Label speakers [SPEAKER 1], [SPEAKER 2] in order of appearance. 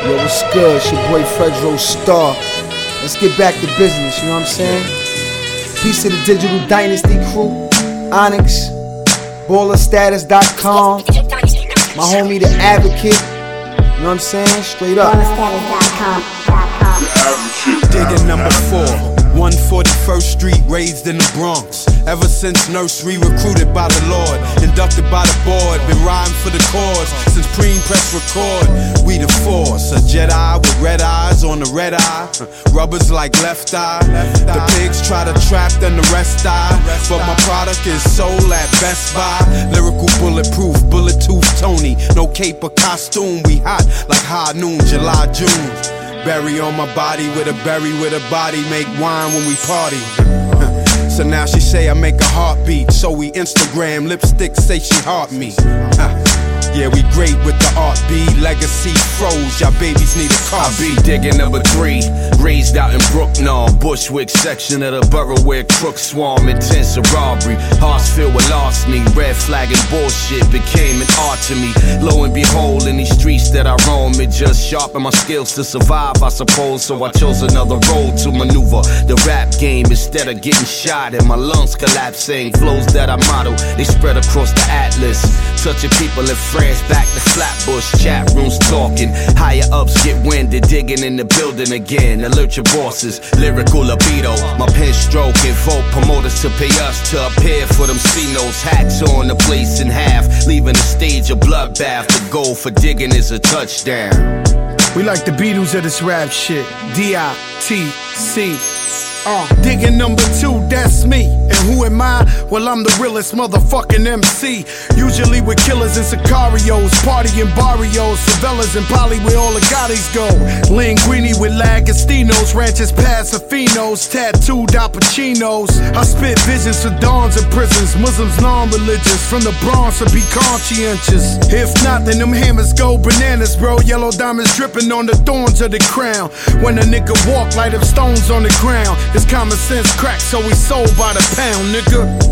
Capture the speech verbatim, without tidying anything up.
[SPEAKER 1] Yo, what's good? It's your boy Fredro Starr. Let's get back to business, you know what I'm saying? Peace to the Digital Dynasty crew, Onyx, baller status dot com, my homie The Advocate, you know what I'm saying? Straight up.
[SPEAKER 2] baller status dot com.
[SPEAKER 3] Digging number four, one forty-first Street, raised in the Bronx. Ever since nursery, recruited by the Lord, inducted by the board, been rhyming for the cause since preem press record. We the force, a Jedi with red eyes on the red eye, rubbers like left eye. The pigs try to trap, then the rest die, but my product is sold at Best Buy. Lyrical bulletproof, bullet tooth Tony, no cape or costume. We hot like high noon, July, June. Berry on my body with a berry with a body, make wine when we party. So now she say I make a heartbeat, so we Instagram, lipstick say she heart me. Yeah, we great with the art B, legacy froze, y'all babies need a car.
[SPEAKER 4] I be digging number three, raised out in Brooknall, Bushwick section of the borough where crooks swarm, intense a robbery. Hearts filled with larceny, red flag and bullshit became an art to me. Lo and behold, in these streets that I roam, it just sharpened my skills to survive, I suppose. So I chose another road to maneuver the rap game instead of getting shot and my lungs collapsing. Flows that I model, they spread across the atlas, touching people in France, back to Flatbush, chat rooms talking. Higher ups get winded, digging in the building again. Alert your bosses, lyrical libido. My pen stroke, invoke promoters to pay us to appear for them C-notes. Hats on the place in half, leaving the stage a bloodbath. The goal for digging is a touchdown.
[SPEAKER 3] We like the Beatles of this rap shit, D I T C. Uh, digging number two, that's me. And who am I? Well, I'm the realest motherfucking M C. Usually with killers and sicarios, partying barrios, favelas and poly where all the Gottis go. Linguini with Lagastinos, ranches Pasafinos, tattooed Al Pacinos. I spit visions for dawns of prisons, Muslims non-religious, from the Bronx to be conscientious. If not, then them hammers go bananas, bro. Yellow diamonds dripping on the thorns of the crown. When a nigga walk, light up stones on the ground. It's common sense crack, so we sold by the pound, nigga.